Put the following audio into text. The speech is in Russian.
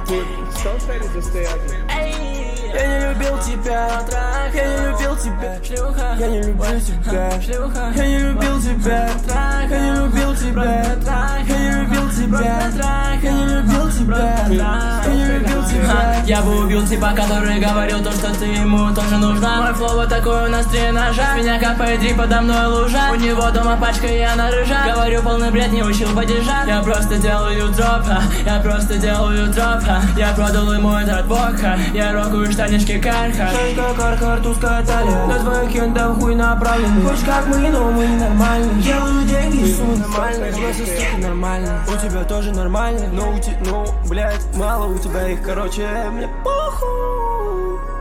Я не любил тебя, я не любил тебя, шлюха, я не любил тебя, шлюха, я не любил тебя, я не любил тебя, я не любил тебя, я не любил тебя, я не любил тебя. Я бы убил типа, который говорил то, что ты ему тоже нужна. Мой флоу вот такой, у нас 3 ножа. Меня капает дри, подо мной лужа. У него дома пачка, и она рыжа. Говорю полный бред, не учил падежа. Я просто делаю дроп, я просто делаю дроп. Я продал ему этот бока. Я рокаю штанишки карха. Шашка, кархард, узкая талия. На твоих кентов хуй направленный. Хочешь как мы, но мы нормальные. Делаю деньги, суммы нормальные. У нас сука нормально. У тебя тоже нормально. Но блядь, мало у тебя их, короче, мне похуй.